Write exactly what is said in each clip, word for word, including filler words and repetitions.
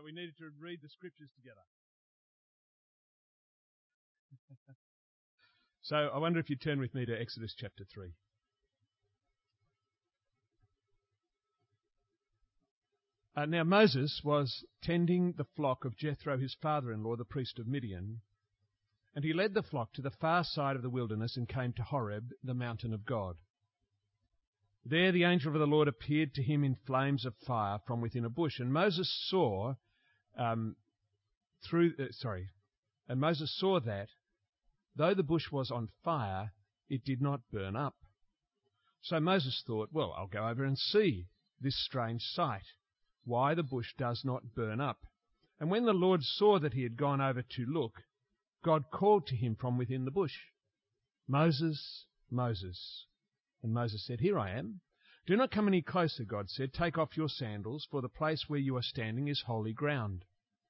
we needed to read the scriptures together. So I wonder if you turn with me to Exodus chapter three. Uh, now Moses was tending the flock of Jethro, his father-in-law, the priest of Midian, and he led the flock to the far side of the wilderness and came to Horeb, the mountain of God. There the angel of the Lord appeared to him in flames of fire from within a bush, and Moses saw um, through. Uh, sorry, and Moses saw that though the bush was on fire, it did not burn up. So Moses thought, well, I'll go over and see this strange sight, why the bush does not burn up. And when the Lord saw that he had gone over to look, God called to him from within the bush, Moses, Moses. And Moses said, Here I am. Do not come any closer, God said. Take off your sandals, for the place where you are standing is holy ground.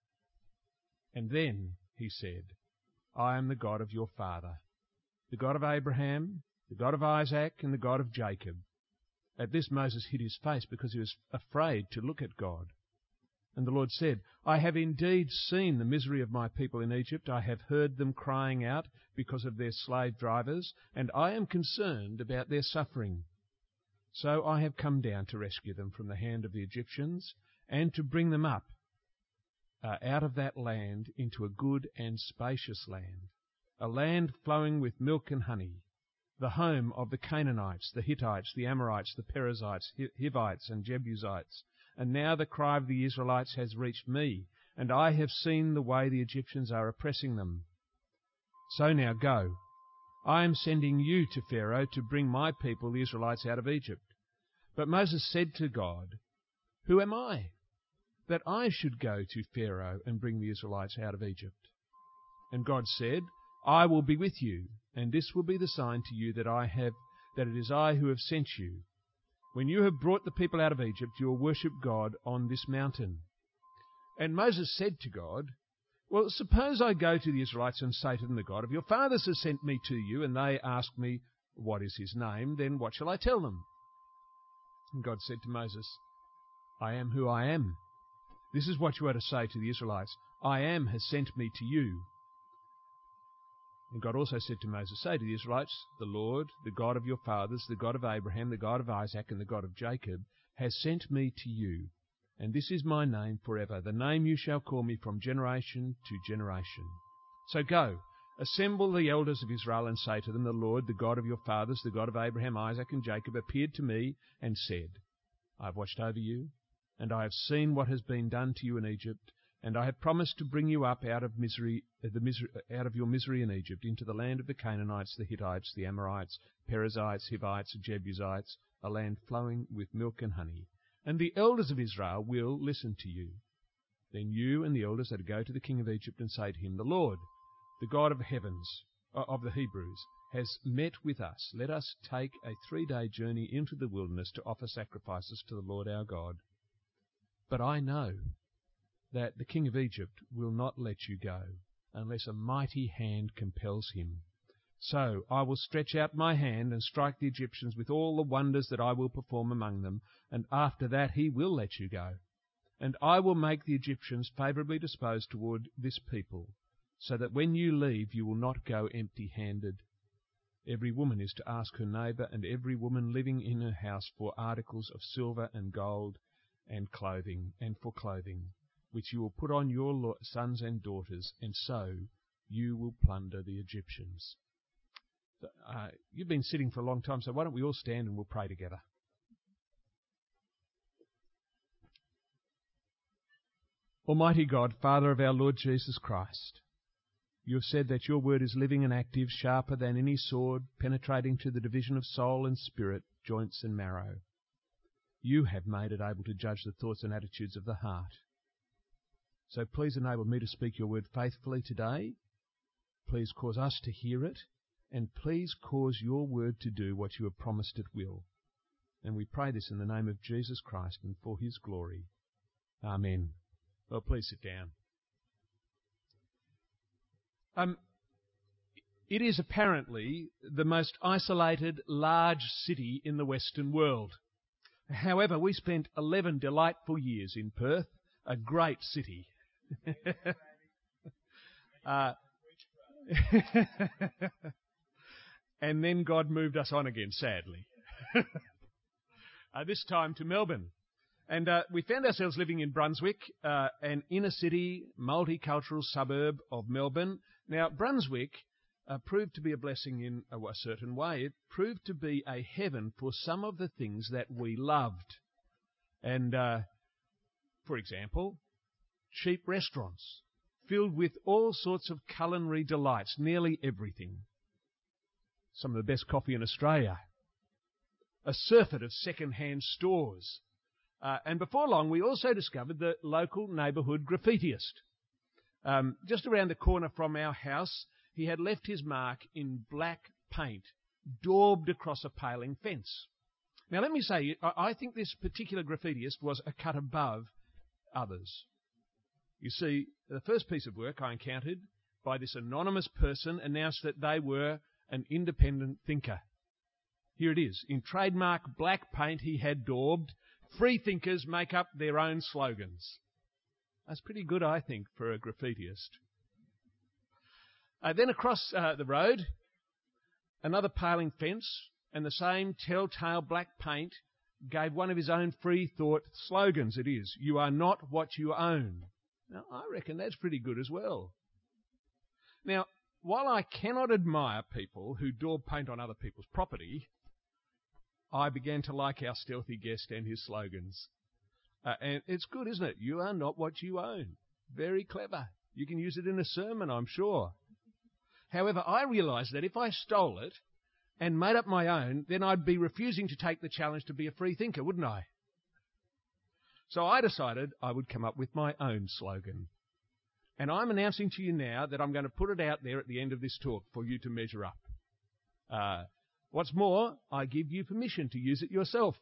And then he said, I am the God of your father, the God of Abraham, the God of Isaac, and the God of Jacob. At this Moses hid his face because he was afraid to look at God. And the Lord said, I have indeed seen the misery of my people in Egypt. I have heard them crying out because of their slave drivers, and I am concerned about their suffering. So I have come down to rescue them from the hand of the Egyptians and to bring them up uh, out of that land into a good and spacious land, a land flowing with milk and honey, the home of the Canaanites, the Hittites, the Amorites, the Perizzites, Hivites, and Jebusites. And now the cry of the Israelites has reached me, and I have seen the way the Egyptians are oppressing them. So now go. I am sending you to Pharaoh to bring my people, the Israelites, out of Egypt. But Moses said to God, Who am I, that I should go to Pharaoh and bring the Israelites out of Egypt? And God said, I will be with you, and this will be the sign to you that I have, that it is I who have sent you. When you have brought the people out of Egypt, you will worship God on this mountain. And Moses said to God, Well, suppose I go to the Israelites and say to them, The God of your fathers has sent me to you, and they ask me, What is his name? Then what shall I tell them? And God said to Moses, I am who I am. This is what you are to say to the Israelites, I am has sent me to you. And God also said to Moses, Say to the Israelites, The Lord, the God of your fathers, the God of Abraham, the God of Isaac, and the God of Jacob, has sent me to you. And this is my name forever, the name you shall call me from generation to generation. So go, assemble the elders of Israel and say to them, The Lord, the God of your fathers, the God of Abraham, Isaac, and Jacob, appeared to me and said, I have watched over you, and I have seen what has been done to you in Egypt, and I have promised to bring you up out of misery, the misery, out of your misery in Egypt, into the land of the Canaanites, the Hittites, the Amorites, Perizzites, Hivites, and Jebusites, a land flowing with milk and honey. And the elders of Israel will listen to you. Then you and the elders are to go to the king of Egypt and say to him, The Lord, the God of heavens, of the Hebrews, has met with us. Let us take a three-day journey into the wilderness to offer sacrifices to the Lord our God. But I know that the king of Egypt will not let you go unless a mighty hand compels him. So I will stretch out my hand and strike the Egyptians with all the wonders that I will perform among them, and after that he will let you go. And I will make the Egyptians favourably disposed toward this people, so that when you leave you will not go empty-handed. Every woman is to ask her neighbour and every woman living in her house for articles of silver and gold and clothing, and for clothing, which you will put on your sons and daughters, and so you will plunder the Egyptians. Uh, you've been sitting for a long time, so why don't we all stand and we'll pray together. Almighty God, Father of our Lord Jesus Christ, you have said that your word is living and active, sharper than any sword, penetrating to the division of soul and spirit, joints and marrow. You have made it able to judge the thoughts and attitudes of the heart. So please enable me to speak your word faithfully today. Please cause us to hear it, and please cause your word to do what you have promised it will. And we pray this in the name of Jesus Christ and for his glory. Amen. Well, please sit down. Um, it is apparently the most isolated large city in the Western world. However, we spent eleven delightful years in Perth, a great city. uh, and then God moved us on again, sadly. uh, this time to Melbourne. And uh, we found ourselves living in Brunswick, uh, an inner-city, multicultural suburb of Melbourne. Now, Brunswick uh, proved to be a blessing in a, a certain way. It proved to be a heaven for some of the things that we loved. And, uh, for example, cheap restaurants filled with all sorts of culinary delights, nearly everything. Some of the best coffee in Australia. A surfeit of second-hand stores. Uh, and before long, we also discovered the local neighbourhood graffitiist. Um, just around the corner from our house, he had left his mark in black paint, daubed across a paling fence. Now, let me say, I, I think this particular graffitiist was a cut above others. You see, the first piece of work I encountered by this anonymous person announced that they were an independent thinker. Here it is. In trademark black paint he had daubed, "Free thinkers make up their own slogans." That's pretty good, I think, for a graffitiist. Uh, then across uh, the road, another paling fence and the same telltale black paint gave one of his own free thought slogans. It is, "You are not what you own." Now, I reckon that's pretty good as well. Now, while I cannot admire people who daub paint on other people's property, I began to like our stealthy guest and his slogans. Uh, and it's good, isn't it? You are not what you own. Very clever. You can use it in a sermon, I'm sure. However, I realised that if I stole it and made up my own, then I'd be refusing to take the challenge to be a free thinker, wouldn't I? So I decided I would come up with my own slogan. And I'm announcing to you now that I'm going to put it out there at the end of this talk for you to measure up. Uh, what's more, I give you permission to use it yourself.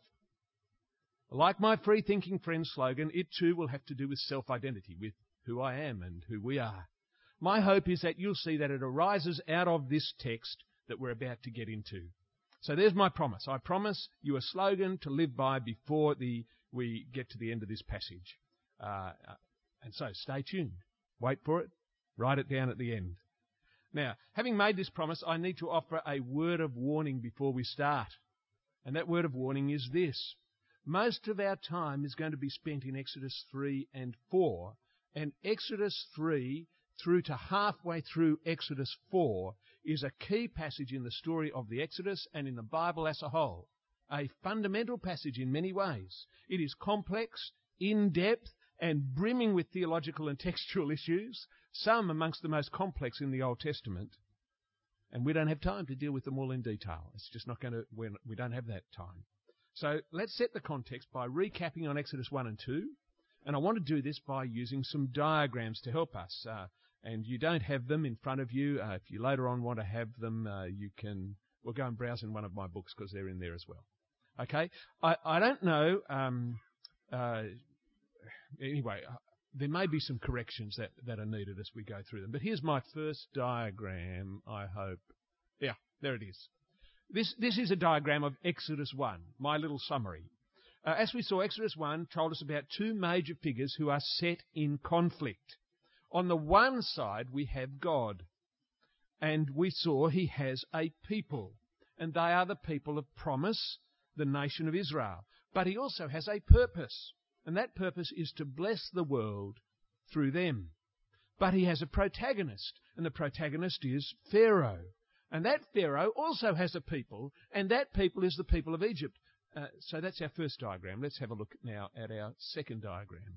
Like my free-thinking friend's slogan, it too will have to do with self-identity, with who I am and who we are. My hope is that you'll see that it arises out of this text that we're about to get into. So there's my promise. I promise you a slogan to live by before the, we get to the end of this passage. Uh, and so stay tuned. Wait for it. Write it down at the end. Now, having made this promise, I need to offer a word of warning before we start. And that word of warning is this. Most of our time is going to be spent in Exodus three and four. And Exodus three through to halfway through Exodus four is a key passage in the story of the Exodus and in the Bible as a whole. A fundamental passage in many ways. It is complex, in-depth, and brimming with theological and textual issues, some amongst the most complex in the Old Testament. And we don't have time to deal with them all in detail. It's just not going to, we don't have that time. So let's set the context by recapping on Exodus one and two. And I want to do this by using some diagrams to help us. Uh, and you don't have them in front of you. Uh, if you later on want to have them, uh, you can, we'll go and browse in one of my books because they're in there as well. Okay? I, I don't know, um, uh, anyway, uh, there may be some corrections that, that are needed as we go through them. But here's my first diagram, I hope. Yeah, there it is. This, this is a diagram of Exodus one, my little summary. Uh, as we saw, Exodus one told us about two major figures who are set in conflict. On the one side, we have God, and we saw he has a people, and they are the people of promise, the nation of Israel. But he also has a purpose, and that purpose is to bless the world through them. But he has a protagonist, and the protagonist is Pharaoh. And that Pharaoh also has a people, and that people is the people of Egypt. Uh, so that's our first diagram. Let's have a look now at our second diagram.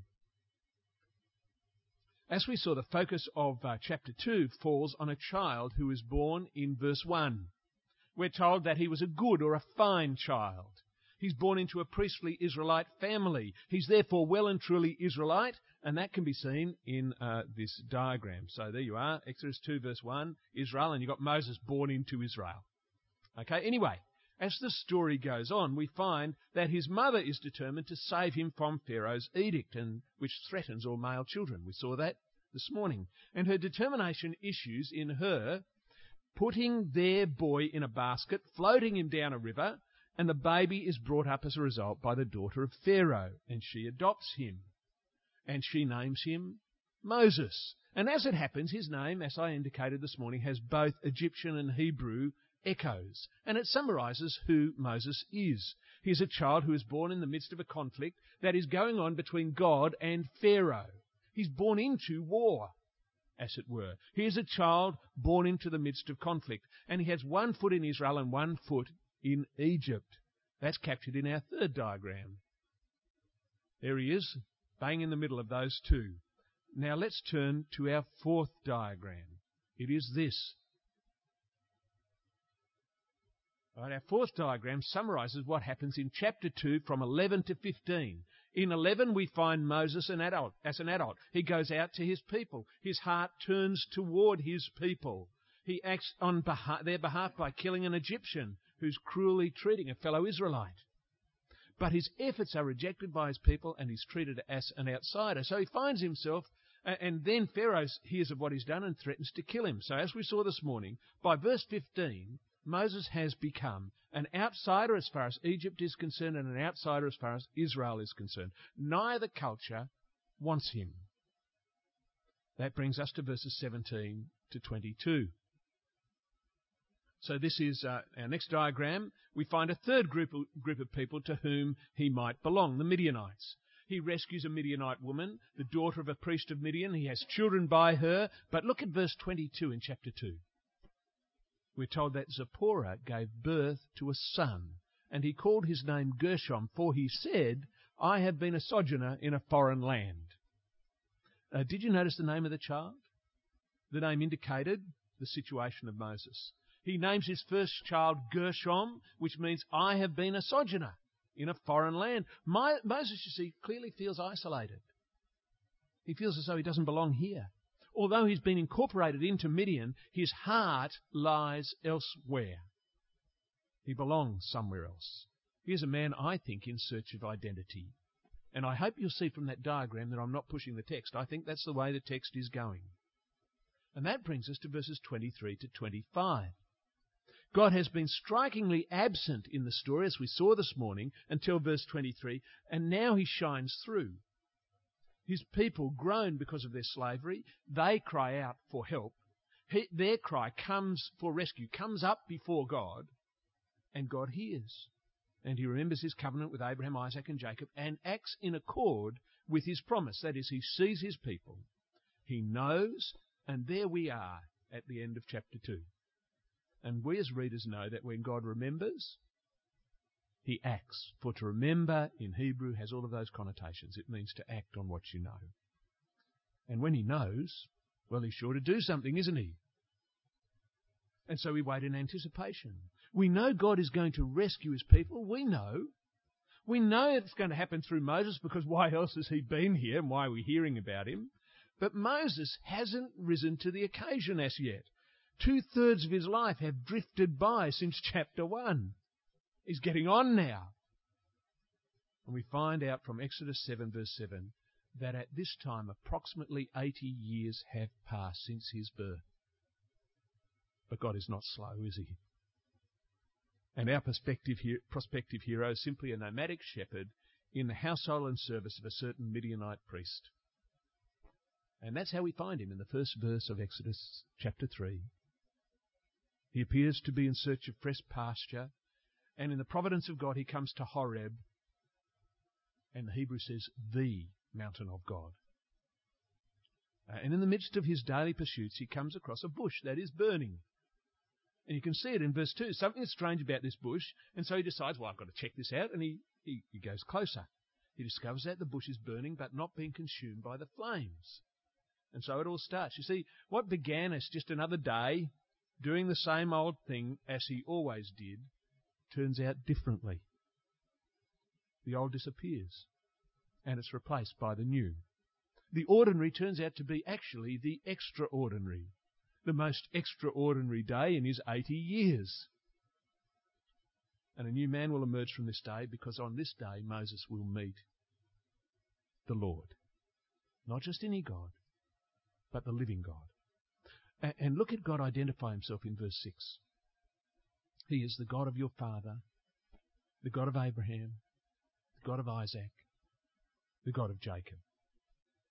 As we saw, the focus of uh, chapter two falls on a child who is born in verse one. We're told that he was a good or a fine child. He's born into a priestly Israelite family. He's therefore well and truly Israelite, and that can be seen in uh, this diagram. So there you are, Exodus two verse one, Israel, and you've got Moses born into Israel. Okay, anyway, as the story goes on, we find that his mother is determined to save him from Pharaoh's edict, and which threatens all male children. We saw that this morning. And her determination issues in her putting their boy in a basket, floating him down a river, and the baby is brought up as a result by the daughter of Pharaoh, and she adopts him. And she names him Moses. And as it happens, his name, as I indicated this morning, has both Egyptian and Hebrew echoes. And it summarises who Moses is. He is a child who is born in the midst of a conflict that is going on between God and Pharaoh. He's born into war, as it were. He is a child born into the midst of conflict. And he has one foot in Israel and one foot in Egypt. That's captured in our third diagram. There he is, bang in the middle of those two. Now let's turn to our fourth diagram. It is this. Right, our fourth diagram summarises what happens in chapter two from eleven to fifteen. In eleven we find Moses an adult, as an adult. He goes out to his people. His heart turns toward his people. He acts on behalf, their behalf by killing an Egyptian who's cruelly treating a fellow Israelite. But his efforts are rejected by his people and he's treated as an outsider. So he finds himself, and then Pharaoh hears of what he's done and threatens to kill him. So as we saw this morning, by verse fifteen, Moses has become an outsider as far as Egypt is concerned and an outsider as far as Israel is concerned. Neither culture wants him. That brings us to verses seventeen to twenty-two. So this is uh, our next diagram. We find a third group of, group of people to whom he might belong, the Midianites. He rescues a Midianite woman, the daughter of a priest of Midian. He has children by her. But look at verse twenty-two in chapter two. We're told that Zipporah gave birth to a son, and he called his name Gershom, for he said, I have been a sojourner in a foreign land. Uh, did you notice the name of the child? The name indicated the situation of Moses. He names his first child Gershom, which means I have been a sojourner in a foreign land. My, Moses, you see, clearly feels isolated. He feels as though he doesn't belong here. Although he's been incorporated into Midian, his heart lies elsewhere. He belongs somewhere else. Here's a man, I think, in search of identity. And I hope you'll see from that diagram that I'm not pushing the text. I think that's the way the text is going. And that brings us to verses twenty-three to twenty-five. God has been strikingly absent in the story, as we saw this morning, until verse twenty-three, and now he shines through. His people groan because of their slavery. They cry out for help. He, their cry comes for rescue, comes up before God, and God hears. And he remembers his covenant with Abraham, Isaac, and Jacob, and acts in accord with his promise. That is, he sees his people, he knows, and there we are at the end of chapter two. And we as readers know that when God remembers, he acts. For to remember in Hebrew has all of those connotations. It means to act on what you know. And when he knows, well, he's sure to do something, isn't he? And so we wait in anticipation. We know God is going to rescue his people. We know. We know it's going to happen through Moses, because why else has he been here and why are we hearing about him? But Moses hasn't risen to the occasion as yet. Two-thirds of his life have drifted by since chapter one. He's getting on now. And we find out from Exodus seven, verse seven, that at this time approximately eighty years have passed since his birth. But God is not slow, is he? And our prospective, prospective hero is simply a nomadic shepherd in the household and service of a certain Midianite priest. And that's how we find him in the first verse of Exodus chapter three. He appears to be in search of fresh pasture, and in the providence of God he comes to Horeb, and the Hebrew says, the mountain of God. Uh, and in the midst of his daily pursuits he comes across a bush that is burning. And you can see it in verse two. Something is strange about this bush, and so he decides, well, I've got to check this out, and he, he, he goes closer. He discovers that the bush is burning but not being consumed by the flames. And so it all starts. You see, what began as just another day doing the same old thing as he always did turns out differently. The old disappears, and it's replaced by the new. The ordinary turns out to be actually the extraordinary, the most extraordinary day in his eighty years. And a new man will emerge from this day, because on this day Moses will meet the Lord. Not just any God, but the living God. And look at God identify himself in verse six. He is the God of your father, the God of Abraham, the God of Isaac, the God of Jacob.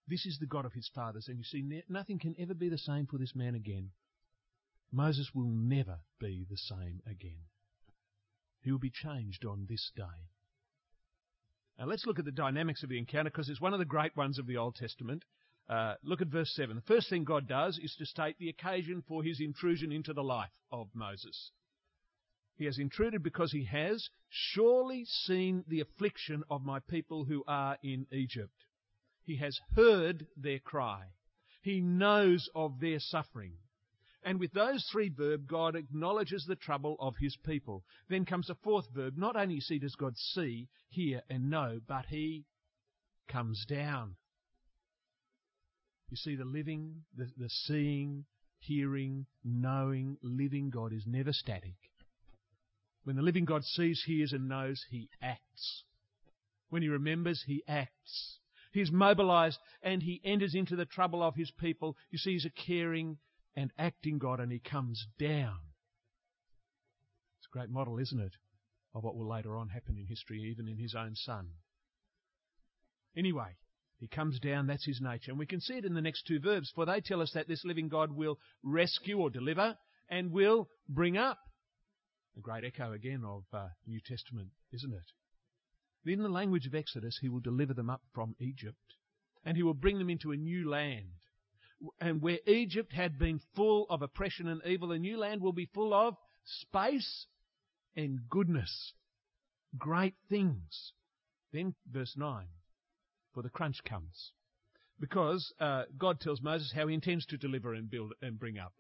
This is the God of his fathers. And you see, ne- nothing can ever be the same for this man again. Moses will never be the same again. He will be changed on this day. Now let's look at the dynamics of the encounter, because it's one of the great ones of the Old Testament. Uh, look at verse seven. The first thing God does is to state the occasion for his intrusion into the life of Moses. He has intruded because he has surely seen the affliction of my people who are in Egypt. He has heard their cry. He knows of their suffering. And with those three verbs, God acknowledges the trouble of his people. Then comes a fourth verb. Not only does God see, hear and know, but he comes down. You see, the living, the, the seeing, hearing, knowing, living God is never static. When the living God sees, hears and knows, he acts. When he remembers, he acts. He is mobilized and he enters into the trouble of his people. You see, he's a caring and acting God, and he comes down. It's a great model, isn't it, of what will later on happen in history, even in his own son. Anyway, he comes down, that's his nature. And we can see it in the next two verbs, for they tell us that this living God will rescue or deliver and will bring up. A great echo again of uh, New Testament, isn't it? In the language of Exodus, he will deliver them up from Egypt, and he will bring them into a new land. And where Egypt had been full of oppression and evil, the new land will be full of space and goodness. Great things. Then verse nine, for the crunch comes. Because uh, God tells Moses how he intends to deliver and build and bring up.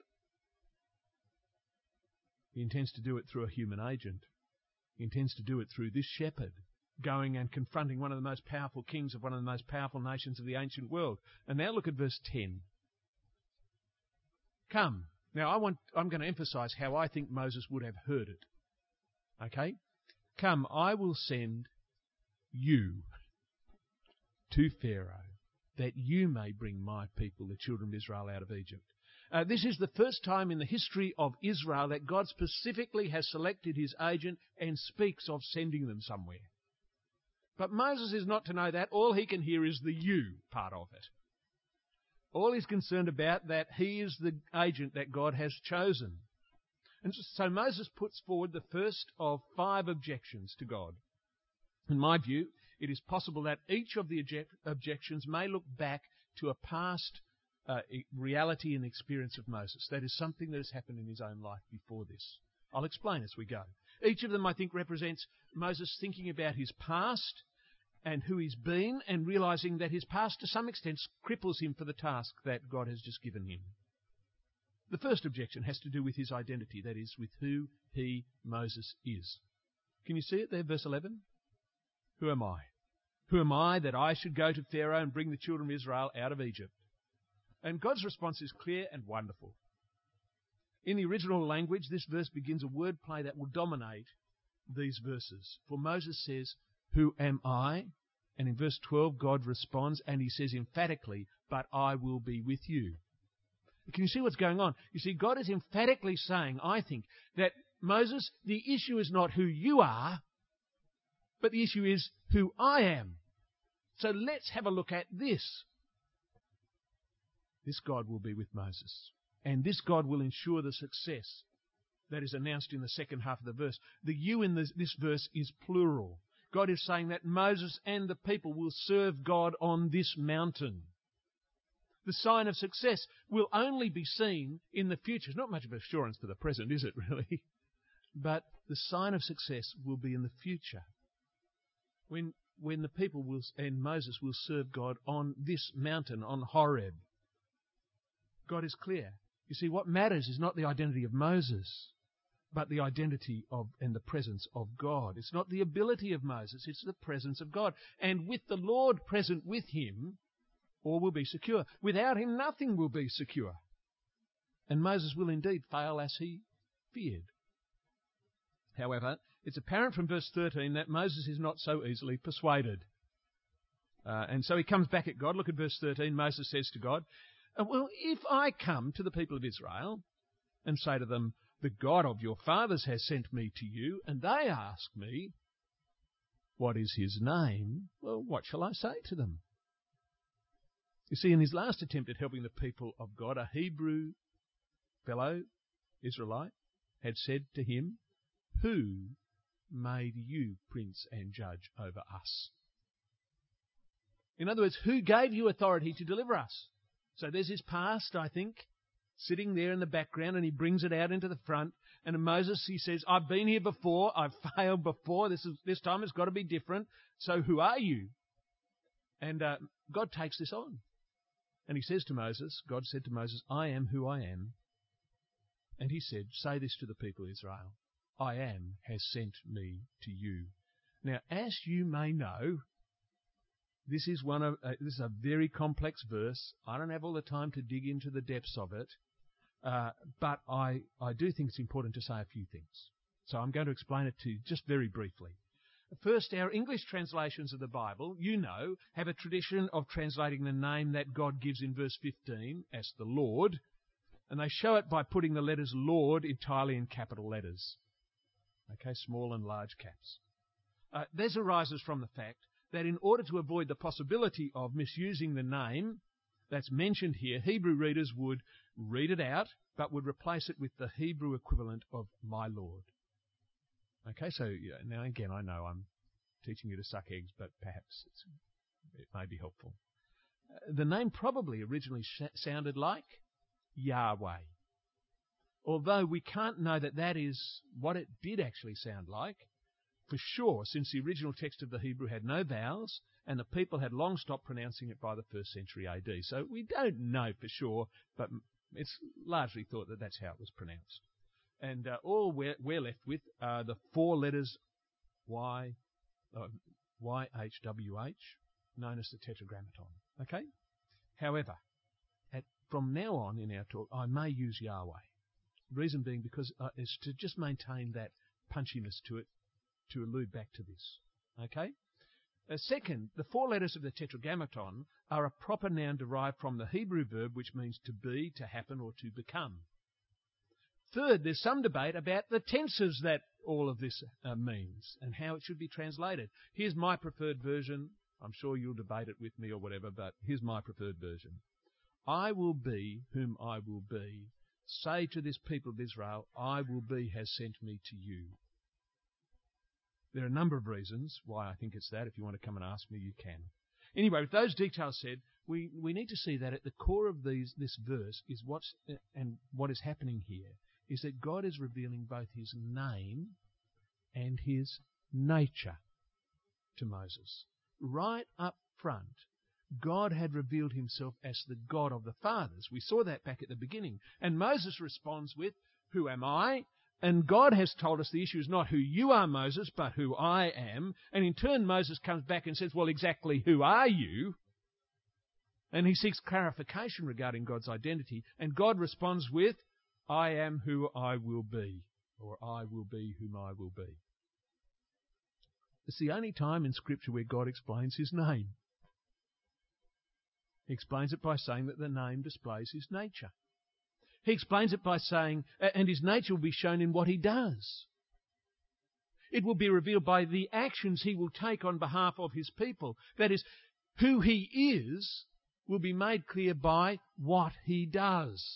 He intends to do it through a human agent. He intends to do it through this shepherd, going and confronting one of the most powerful kings of one of the most powerful nations of the ancient world. And now look at verse ten. Come. Now I want, I'm going to emphasize how I think Moses would have heard it. Okay? Come, I will send you to Pharaoh, that you may bring my people, the children of Israel, out of Egypt. Uh, this is the first time in the history of Israel that God specifically has selected his agent and speaks of sending them somewhere. But Moses is not to know that. All he can hear is the you part of it. All he's concerned about that he is the agent that God has chosen. And so Moses puts forward the first of five objections to God. In my view, it is possible that each of the object- objections may look back to a past uh, reality and experience of Moses. That is something that has happened in his own life before this. I'll explain as we go. Each of them, I think, represents Moses thinking about his past and who he's been, and realizing that his past to some extent cripples him for the task that God has just given him. The first objection has to do with his identity, that is, with who he, Moses, is. Can you see it there, verse eleven? Who am I? Who am I that I should go to Pharaoh and bring the children of Israel out of Egypt? And God's response is clear and wonderful. In the original language, this verse begins a wordplay that will dominate these verses. For Moses says, who am I? And in verse twelve, God responds, and he says emphatically, but I will be with you. Can you see what's going on? You see, God is emphatically saying, I think, that Moses, the issue is not who you are, but the issue is who I am. So let's have a look at this. This God will be with Moses. And this God will ensure the success that is announced in the second half of the verse. The you in this, this verse is plural. God is saying that Moses and the people will serve God on this mountain. The sign of success will only be seen in the future. It's not much of assurance for the present, is it really? But the sign of success will be in the future. When, when the people will, and Moses will serve God on this mountain, on Horeb. God is clear. You see, what matters is not the identity of Moses, but the identity of and the presence of God. It's not the ability of Moses, it's the presence of God. And with the Lord present with him, all will be secure. Without him, nothing will be secure. And Moses will indeed fail as he feared. However, it's apparent from verse thirteen that Moses is not so easily persuaded. Uh, and so he comes back at God. Look at verse thirteen. Moses says to God, well, if I come to the people of Israel and say to them, the God of your fathers has sent me to you, and they ask me, what is his name? Well, what shall I say to them? You see, in his last attempt at helping the people of God, a Hebrew fellow Israelite had said to him, "Who made you prince and judge over us?" In other words, who gave you authority to deliver us? So there's his past, I think, sitting there in the background, and he brings it out into the front. And in Moses, he says, "I've been here before. I've failed before. This is this time it's got to be different. So who are you?" And uh, God takes this on. And he says to Moses, God said to Moses, "I am who I am." And he said, "Say this to the people of Israel. I am has sent me to you." Now, as you may know, this is one of uh, this is a very complex verse. I don't have all the time to dig into the depths of it, uh, but I, I do think it's important to say a few things. So I'm going to explain it to you just very briefly. First, our English translations of the Bible, you know, have a tradition of translating the name that God gives in verse fifteen as the Lord, and they show it by putting the letters Lord entirely in capital letters. Okay, small and large caps. Uh, this arises from the fact that in order to avoid the possibility of misusing the name that's mentioned here, Hebrew readers would read it out, but would replace it with the Hebrew equivalent of my Lord. Okay, so yeah, now again, I know I'm teaching you to suck eggs, but perhaps it's, it may be helpful. Uh, the name probably originally sh- sounded like Yahweh, although we can't know that that is what it did actually sound like for sure, since the original text of the Hebrew had no vowels, and the people had long stopped pronouncing it by the first century A D. So we don't know for sure, but it's largely thought that that's how it was pronounced. And uh, all we're, we're left with are the four letters Y, uh, Y H W H, known as the Tetragrammaton. Okay? However, at, from now on in our talk, I may use Yahweh. Reason being because uh, it's to just maintain that punchiness to it, to allude back to this. Okay? Uh, second, the four letters of the Tetragrammaton are a proper noun derived from the Hebrew verb which means to be, to happen, or to become. Third, there's some debate about the tenses that all of this uh, means and how it should be translated. Here's my preferred version. I'm sure you'll debate it with me or whatever, but here's my preferred version. I will be whom I will be. Say to this people of Israel, I will be has sent me to you. There are a number of reasons why I think it's that. If you want to come and ask me, you can. Anyway, with those details said, we, we need to see that at the core of these, this verse is what's, uh, and what is happening here is that God is revealing both his name and his nature to Moses. Right up front, God had revealed himself as the God of the fathers. We saw that back at the beginning. And Moses responds with, "Who am I?" And God has told us the issue is not who you are, Moses, but who I am. And in turn, Moses comes back and says, well, exactly who are you? And he seeks clarification regarding God's identity. And God responds with, I am who I will be, or I will be whom I will be. It's the only time in Scripture where God explains his name. He explains it by saying that the name displays his nature. He explains it by saying, and his nature will be shown in what he does. It will be revealed by the actions he will take on behalf of his people. That is, who he is will be made clear by what he does.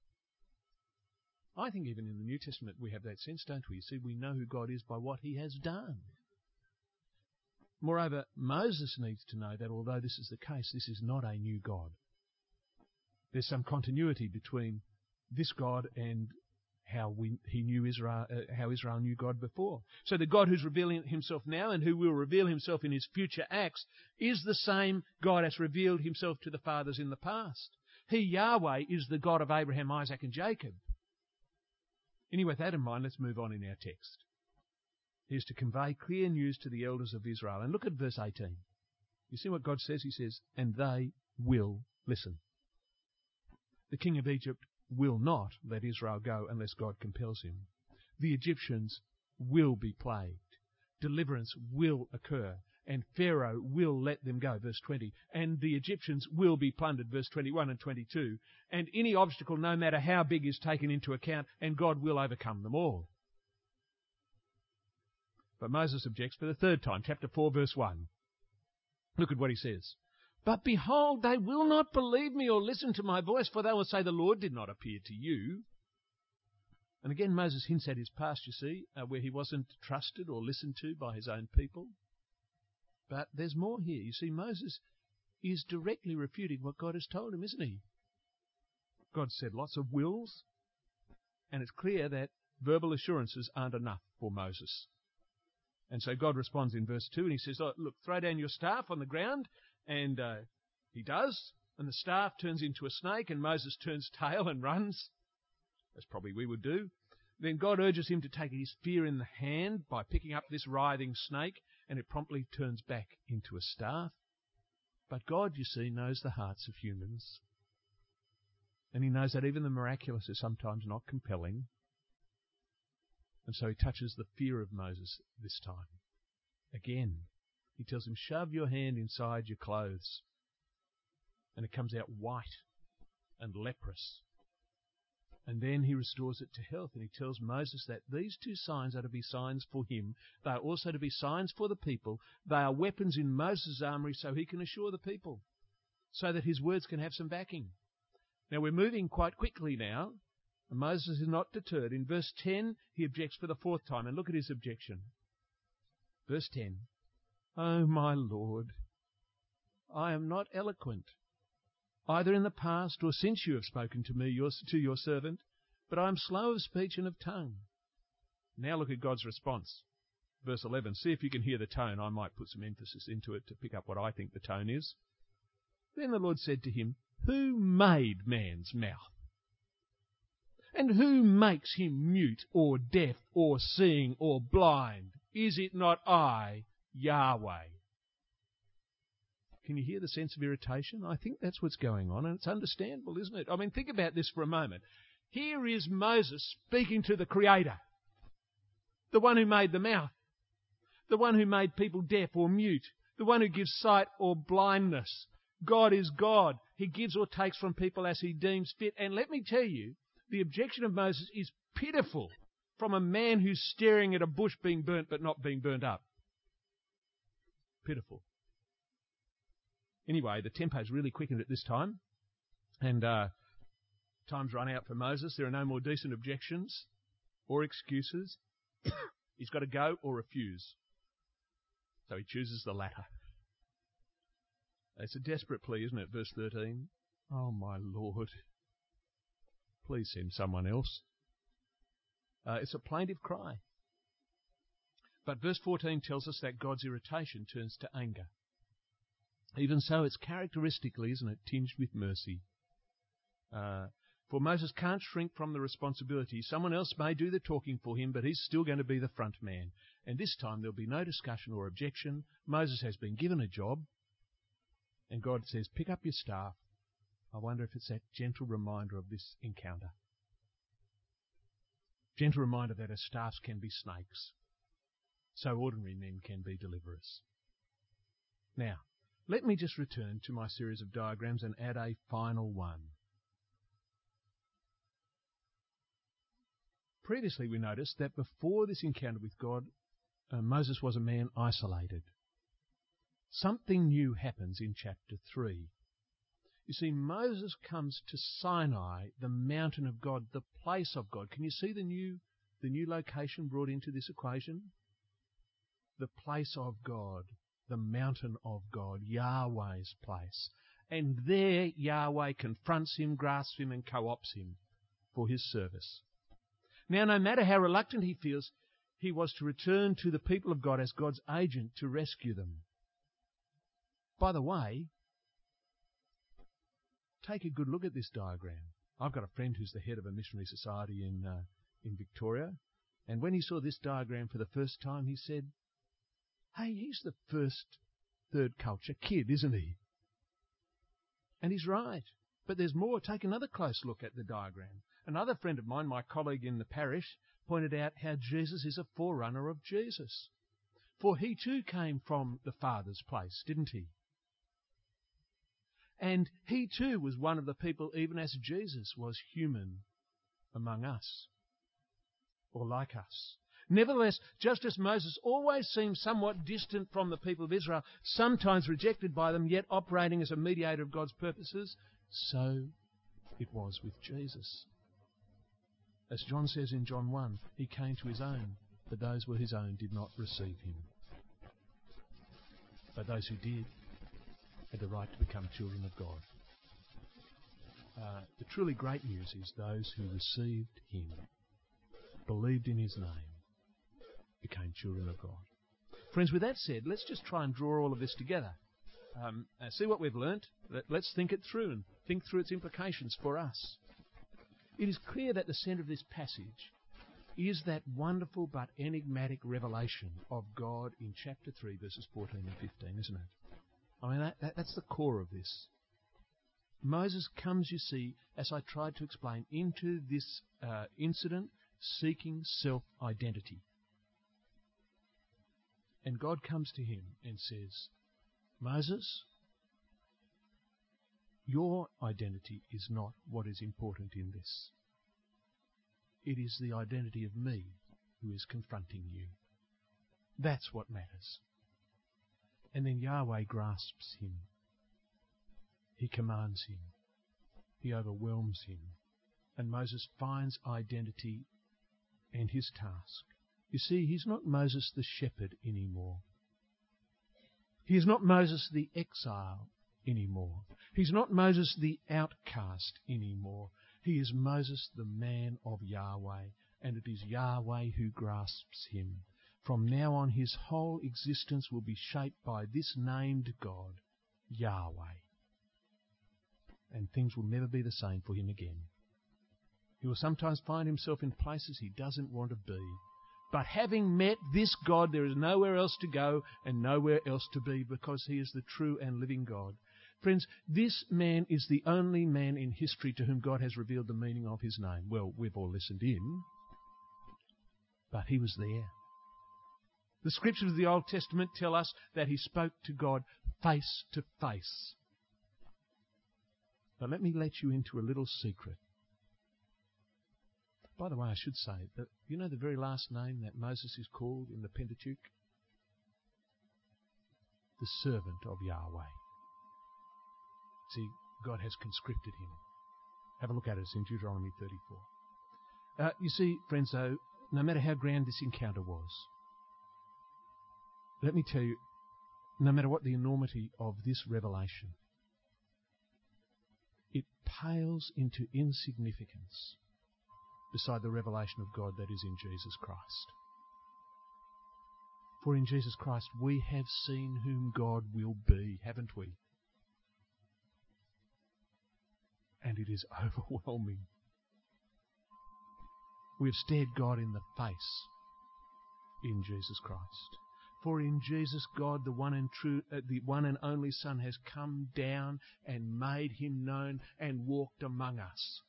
I think even in the New Testament we have that sense, don't we? You see, we know who God is by what he has done. Moreover, Moses needs to know that although this is the case, this is not a new God. There's some continuity between this God and how we, he knew Israel, uh, how Israel knew God before. So the God who's revealing himself now and who will reveal himself in his future acts is the same God as revealed himself to the fathers in the past. He, Yahweh, is the God of Abraham, Isaac and Jacob. Anyway, with that in mind, let's move on in our text. He is to convey clear news to the elders of Israel. And look at verse eighteen. You see what God says? He says, and they will listen. The king of Egypt will not let Israel go unless God compels him. The Egyptians will be plagued. Deliverance will occur. And Pharaoh will let them go, verse twenty. And the Egyptians will be plundered, verse twenty-one and twenty-two. And any obstacle, no matter how big, is taken into account, and God will overcome them all. But Moses objects for the third time, chapter four, verse one. Look at what he says. But behold, they will not believe me or listen to my voice, for they will say, the Lord did not appear to you. And again, Moses hints at his past, you see, uh, where he wasn't trusted or listened to by his own people. But there's more here. You see, Moses is directly refuting what God has told him, isn't he? God said lots of wills, and it's clear that verbal assurances aren't enough for Moses. And so God responds in verse two, and he says, oh, look, throw down your staff on the ground, and uh, he does, and the staff turns into a snake, and Moses turns tail and runs. That's probably we would do. Then God urges him to take his spear in the hand by picking up this writhing snake, and it promptly turns back into a staff. But God, you see, knows the hearts of humans. And he knows that even the miraculous is sometimes not compelling. And so he touches the fear of Moses this time. Again, he tells him, shove your hand inside your clothes. And it comes out white and leprous. And then he restores it to health, and he tells Moses that these two signs are to be signs for him. They are also to be signs for the people. They are weapons in Moses' armory so he can assure the people, so that his words can have some backing. Now we're moving quite quickly now, and Moses is not deterred. In verse ten, he objects for the fourth time, and look at his objection. Verse ten, "Oh, my Lord, I am not eloquent, either in the past or since you have spoken to me, your, to your servant, but I am slow of speech and of tongue." Now look at God's response. Verse eleven. See if you can hear the tone. I might put some emphasis into it to pick up what I think the tone is. Then the Lord said to him, "Who made man's mouth? And who makes him mute or deaf or seeing or blind? Is it not I, Yahweh?" Can you hear the sense of irritation? I think that's what's going on, and it's understandable, isn't it? I mean, think about this for a moment. Here is Moses speaking to the Creator, the one who made the mouth, the one who made people deaf or mute, the one who gives sight or blindness. God is God. He gives or takes from people as he deems fit. And let me tell you, the objection of Moses is pitiful from a man who's staring at a bush being burnt but not being burnt up. Pitiful. Anyway, the tempo's really quickened at this time, and uh, time's run out for Moses. There are no more decent objections or excuses. He's got to go or refuse. So he chooses the latter. It's a desperate plea, isn't it? Verse thirteen. "Oh, my Lord, please send someone else." Uh, it's a plaintive cry. But verse fourteen tells us that God's irritation turns to anger. Even so, it's characteristically, isn't it, tinged with mercy. Uh, for Moses can't shrink from the responsibility. Someone else may do the talking for him, but he's still going to be the front man. And this time there'll be no discussion or objection. Moses has been given a job, and God says, pick up your staff. I wonder if it's that gentle reminder of this encounter. Gentle reminder that as staffs can be snakes, so ordinary men can be deliverers. Now, let me just return to my series of diagrams and add a final one. Previously we noticed that before this encounter with God, uh, Moses was a man isolated. Something new happens in chapter three. You see, Moses comes to Sinai, the mountain of God, the place of God. Can you see the new, the new location brought into this equation? The place of God. The mountain of God, Yahweh's place. And there Yahweh confronts him, grasps him and co-opts him for his service. Now, no matter how reluctant he feels, he was to return to the people of God as God's agent to rescue them. By the way, take a good look at this diagram. I've got a friend who's the head of a missionary society in, uh, in Victoria, and when he saw this diagram for the first time, he said, "Hey, he's the first third culture kid, isn't he?" And he's right. But there's more. Take another close look at the diagram. Another friend of mine, my colleague in the parish, pointed out how Jesus is a forerunner of Jesus. For he too came from the Father's place, didn't he? And he too was one of the people, even as Jesus was human among us, or like us. Nevertheless, just as Moses always seemed somewhat distant from the people of Israel, sometimes rejected by them, yet operating as a mediator of God's purposes, so it was with Jesus. As John says in John one, he came to his own, but those who were his own did not receive him. But those who did had the right to become children of God. Uh, the truly great news is those who received him, believed in his name, became children of God. Friends, with that said, let's just try and draw all of this together. Um, uh, see what we've learnt. Let, let's think it through and think through its implications for us. It is clear that the centre of this passage is that wonderful but enigmatic revelation of God in chapter three, verses fourteen and fifteen, isn't it? I mean, that, that, that's the core of this. Moses comes, you see, as I tried to explain, into this uh, incident seeking self-identity. And God comes to him and says, Moses, your identity is not what is important in this. It is the identity of me who is confronting you. That's what matters. And then Yahweh grasps him. He commands him. He overwhelms him. And Moses finds identity and his task. You see, he's not Moses the shepherd anymore. He is not Moses the exile anymore. He's not Moses the outcast anymore. He is Moses the man of Yahweh, and it is Yahweh who grasps him. From now on, his whole existence will be shaped by this named God, Yahweh. And things will never be the same for him again. He will sometimes find himself in places he doesn't want to be. But having met this God, there is nowhere else to go and nowhere else to be, because he is the true and living God. Friends, this man is the only man in history to whom God has revealed the meaning of his name. Well, we've all listened in, but he was there. The scriptures of the Old Testament tell us that he spoke to God face to face. But let me let you into a little secret. By the way, I should say that, you know the very last name that Moses is called in the Pentateuch? The servant of Yahweh. See, God has conscripted him. Have a look at it. It's in Deuteronomy thirty-four. Uh, you see, friends, though, no matter how grand this encounter was, let me tell you, no matter what the enormity of this revelation, it pales into insignificance beside the revelation of God that is in Jesus Christ. For in Jesus Christ we have seen whom God will be, haven't we? And it is overwhelming. We have stared God in the face in Jesus Christ. For in Jesus, God, the one and true, uh, the one and only Son, has come down and made him known and walked among us.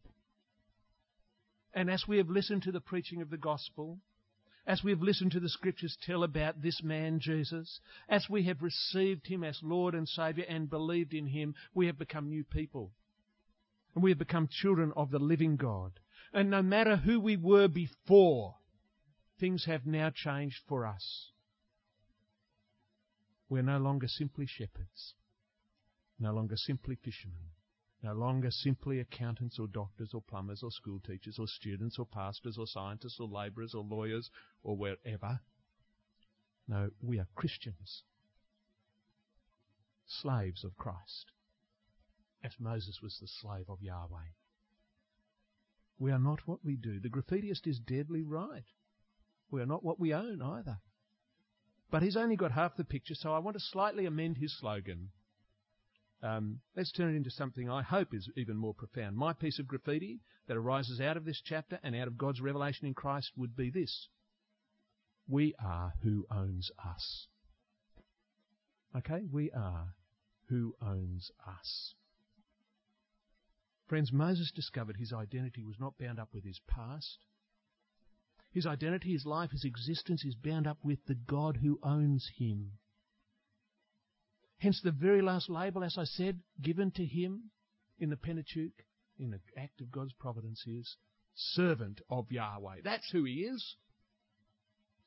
And as we have listened to the preaching of the gospel, as we have listened to the scriptures tell about this man Jesus, as we have received him as Lord and Saviour and believed in him, we have become new people. And we have become children of the living God. And no matter who we were before, things have now changed for us. We're no longer simply shepherds, no longer simply fishermen, no longer simply accountants or doctors or plumbers or school teachers or students or pastors or scientists or labourers or lawyers or wherever. No, we are Christians, slaves of Christ, as Moses was the slave of Yahweh. We are not what we do. The graffitiist is deadly right. We are not what we own either. But he's only got half the picture, so I want to slightly amend his slogan. Um, let's turn it into something I hope is even more profound. My piece of graffiti that arises out of this chapter and out of God's revelation in Christ would be this: we are who owns us. Okay? We are who owns us. Friends, Moses discovered his identity was not bound up with his past. His identity, his life, his existence is bound up with the God who owns him. Hence the very last label, as I said, given to him in the Pentateuch, in the act of God's providence, is servant of Yahweh. That's who he is.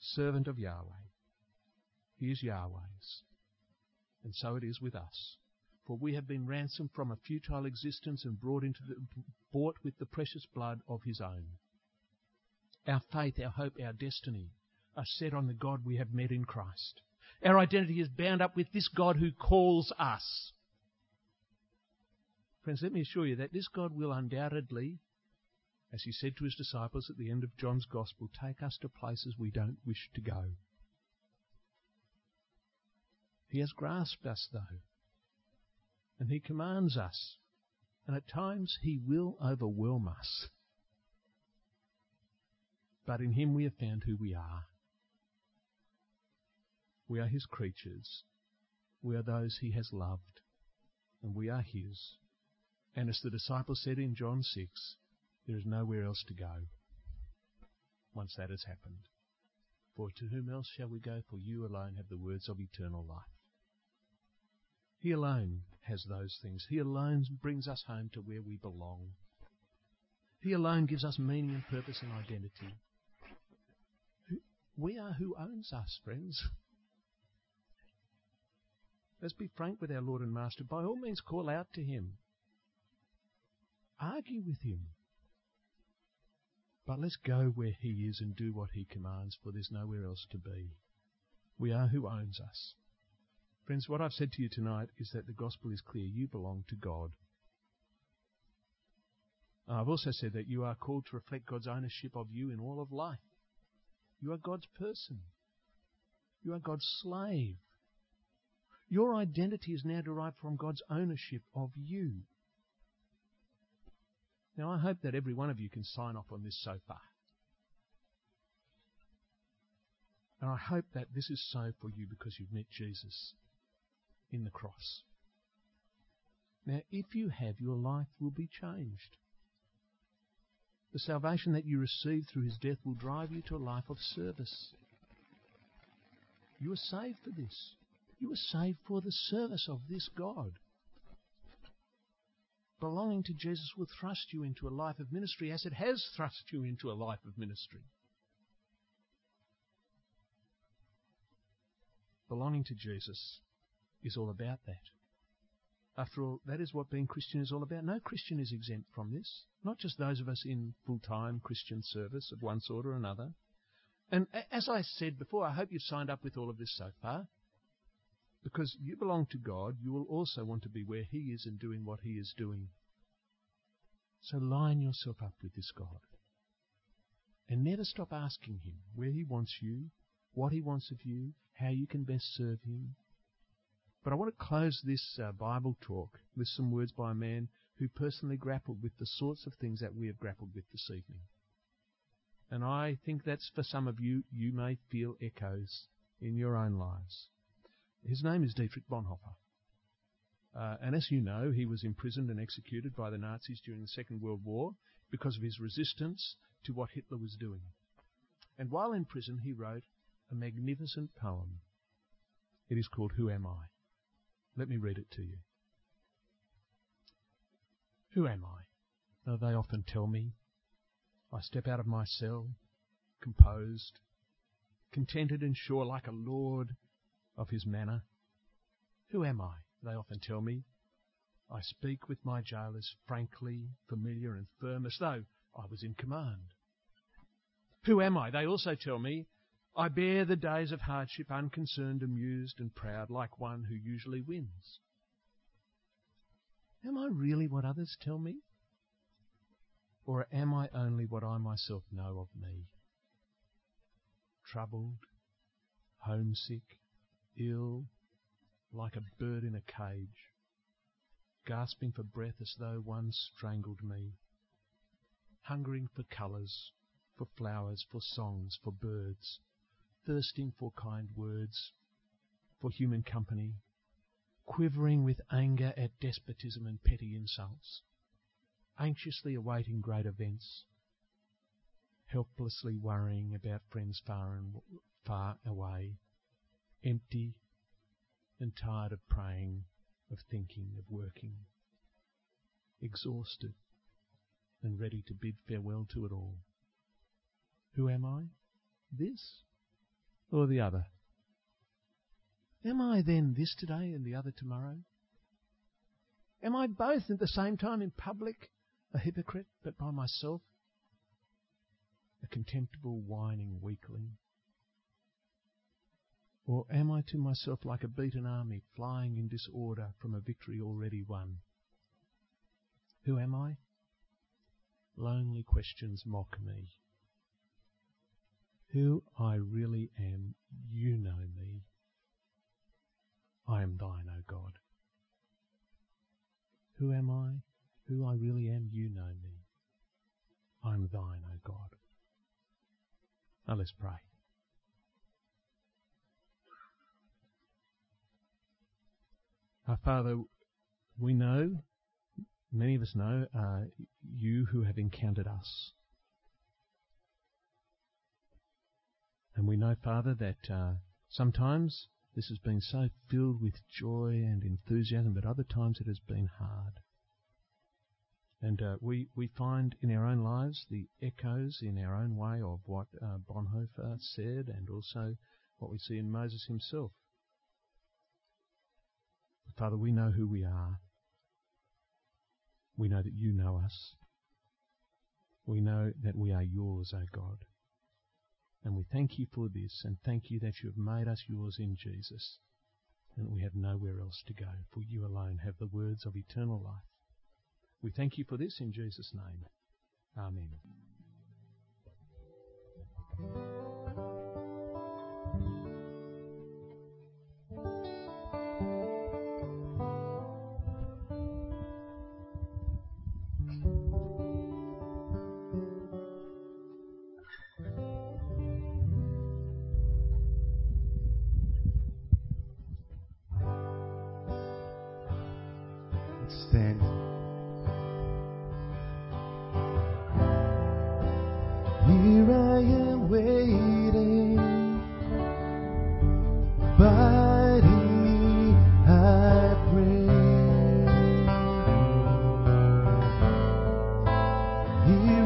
servant of Yahweh. He is Yahweh's. And so it is with us. For we have been ransomed from a futile existence and brought into the, bought with the precious blood of his own. Our faith, our hope, our destiny are set on the God we have met in Christ. Our identity is bound up with this God who calls us. Friends, let me assure you that this God will undoubtedly, as he said to his disciples at the end of John's Gospel, take us to places we don't wish to go. He has grasped us, though, and he commands us, and at times he will overwhelm us. But in him we have found who we are. We are his creatures. We are those he has loved, and we are his. And as the disciples said in John six, there is nowhere else to go once that has happened. For to whom else shall we go? For you alone have the words of eternal life. He alone has those things. He alone brings us home to where we belong. He alone gives us meaning and purpose and identity. We are who owns us, friends. Let's be frank with our Lord and Master. By all means, call out to him. Argue with him. But let's go where he is and do what he commands, for there's nowhere else to be. We are who owns us. Friends, what I've said to you tonight is that the gospel is clear. You belong to God. I've also said that you are called to reflect God's ownership of you in all of life. You are God's person. You are God's slave. Your identity is now derived from God's ownership of you. Now, I hope that every one of you can sign off on this so far. And I hope that this is so for you because you've met Jesus in the cross. Now, if you have, your life will be changed. The salvation that you receive through his death will drive you to a life of service. You are saved for this. You are saved for the service of this God. Belonging to Jesus will thrust you into a life of ministry as it has thrust you into a life of ministry. Belonging to Jesus is all about that. After all, that is what being Christian is all about. No Christian is exempt from this, not just those of us in full-time Christian service of one sort or another. And as I said before, I hope you've signed up with all of this so far. Because you belong to God, you will also want to be where he is and doing what he is doing. So line yourself up with this God. And never stop asking him where he wants you, what he wants of you, how you can best serve him. But I want to close this uh, Bible talk with some words by a man who personally grappled with the sorts of things that we have grappled with this evening. And I think that's for some of you, you may feel echoes in your own lives. His name is Dietrich Bonhoeffer. Uh, and as you know, he was imprisoned and executed by the Nazis during the Second World War because of his resistance to what Hitler was doing. And while in prison, he wrote a magnificent poem. It is called Who Am I? Let me read it to you. Who am I? Oh, they often tell me. I step out of my cell, composed, contented and sure like a lord of his manner. Who am I? They often tell me. I speak with my jailers frankly, familiar and firm, as though I was in command. Who am I? They also tell me. I bear the days of hardship unconcerned, amused and proud, like one who usually wins. Am I really what others tell me? Or am I only what I myself know of me? Troubled, homesick, ill, like a bird in a cage, gasping for breath as though one strangled me, hungering for colours, for flowers, for songs, for birds, thirsting for kind words, for human company, quivering with anger at despotism and petty insults, anxiously awaiting great events, helplessly worrying about friends far and far away, empty and tired of praying, of thinking, of working, exhausted and ready to bid farewell to it all. Who am I? This? or the other? Am I then this today and the other tomorrow? Am I both at the same time in public, a hypocrite, but by myself, a contemptible, whining weakling? Or am I to myself like a beaten army, flying in disorder from a victory already won? Who am I? Lonely questions mock me. Who I really am, you know me. I am thine, O God. Who am I? Who I really am, you know me. I am thine, O God. Now let's pray. Our Father, we know, many of us know, uh, you who have encountered us. And we know, Father, that uh, sometimes this has been so filled with joy and enthusiasm, but other times it has been hard. And uh, we, we find in our own lives the echoes in our own way of what uh, Bonhoeffer said, and also what we see in Moses himself. Father, we know who we are. We know that you know us. We know that we are yours, O God. And we thank you for this, and thank you that you have made us yours in Jesus, and we have nowhere else to go, for you alone have the words of eternal life. We thank you for this in Jesus' name. Amen. Stand. Here I am waiting, abide in me, I pray. Here